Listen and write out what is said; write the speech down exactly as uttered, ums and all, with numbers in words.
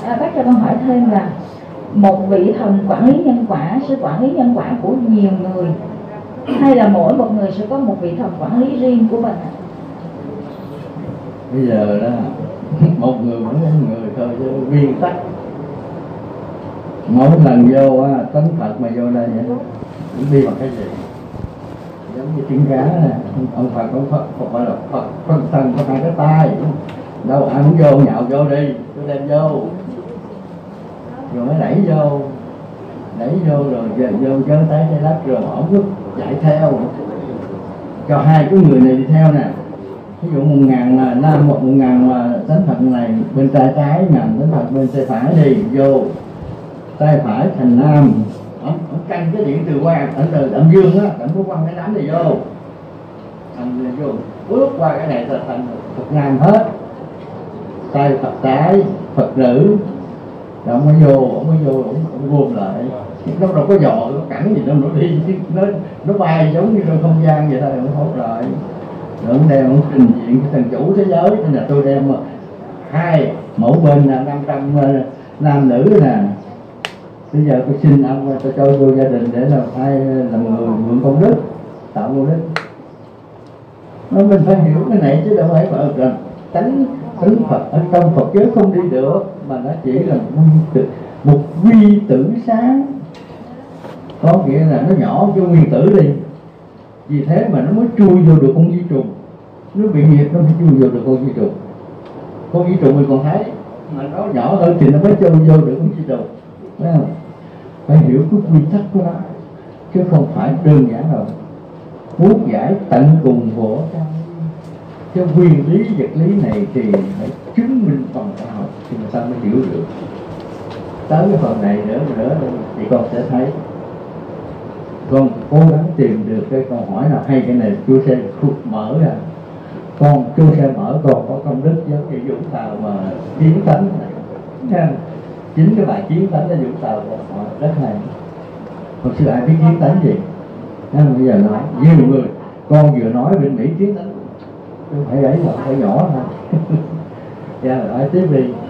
À, bác cho con hỏi thêm là một vị thần quản lý nhân quả sẽ quản lý nhân quả của nhiều người, hay là mỗi một người sẽ có một vị thần quản lý riêng của mình ạ? Bây giờ đó một người mỗi người thôi, chứ nguyên tắc mỗi lần vô á, tánh Phật mà vô đây vậy cũng đi bằng cái gì giống như trứng cá nè, ông Phật ông Phật không phải là Phật phân thân có hai cái tay đâu, ai muốn vô nhạo vô đi, tôi đem vô rồi mới đẩy vô đẩy vô rồi giờ vô chớ tay tay lắc rồi ổng cứ chạy theo cho hai cái người này đi theo nè. Ví dụ một ngàn mà nam một ngàn mà tánh Phật này bên tay trái, ngàn tánh Phật bên tay phải đi vô, tay phải thành nam, ông, ông canh cái điện từ qua ở từ âm dương á, ông có quăng cái đám này vô, thành vô bước qua cái này là thành Phật nam hết, tay Phật trái Phật nữ, rồi ông mới vô, ông mới vô, ông, ông gom lại, nó đâu có dò, nó cẳng gì đâu, nó đi, nó nó bay giống như trong không gian vậy thôi, ông hốt lại. Rồi ông đem ông trình diện cái thần chủ thế giới, nên là tôi đem hai mẫu bên là năm trăm nam nữ nè, bây giờ tôi xin ông tôi cho vô gia đình để là hai làm người mượn công đức, tạo công đức. Nó mình phải hiểu cái này chứ đâu phải bảo rằng tánh tánh Phật ở trong Phật giới không đi được, mà nó chỉ là một quy, một quy tử sáng, có nghĩa là nó nhỏ cho nguyên tử đi, vì thế mà nó mới chui vô được con vi trùng, nó bị nghiệp nó mới chui vô được con vi trùng. Con vi trùng mình còn thấy mà nó nhỏ hơn thì nó mới chui vô được con vi trùng, phải không? Phải hiểu cái quy tắc của nó chứ không phải đơn giản đâu. Muốn giải tận cùng của cái nguyên lý vật lý này thì phải chứng minh bằng khoa học thì người ta mới hiểu được. Tới cái phần này nữa nữa thì con sẽ thấy, con cố gắng tìm được cái câu hỏi nào hay, cái này chú sẽ mở ra, con chú sẽ mở, con có công đức giống như Dũng Tàu mà chiến tánh này, chính cái bài chiến tánh ở Dũng Tàu họ rất hay. Hồi xưa ai biết chiến tánh gì? Nên bây giờ nói nhiều người, con vừa nói bên Mỹ chiến tánh, tôi phải ấy là phải nhỏ thôi. Dạ, hỏi tiếp đi.